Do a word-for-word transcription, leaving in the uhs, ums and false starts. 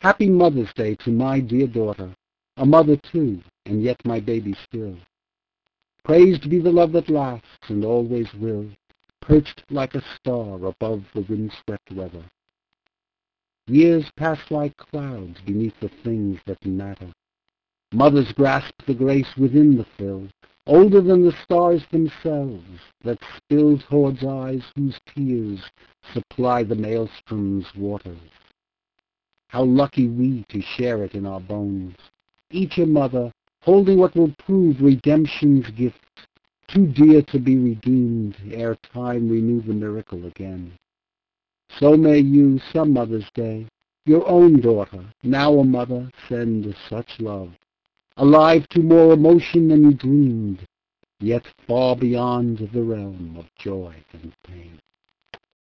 Happy Mother's Day to my dear daughter, a mother too, and yet my baby still. Praised be the love that lasts and always will, perched like a star above the windswept weather. Years pass like clouds beneath the things that matter. Mothers grasp the grace within the fill, older than the stars themselves, that spill towards eyes whose tears supply the maelstrom's waters. How lucky we to share it in our bones, each a mother, holding what will prove redemption's gift, too dear to be redeemed ere time renew the miracle again. So may you, some Mother's Day, your own daughter, now a mother, send such love, alive to more emotion than you dreamed, yet far beyond the realm of joy and pain.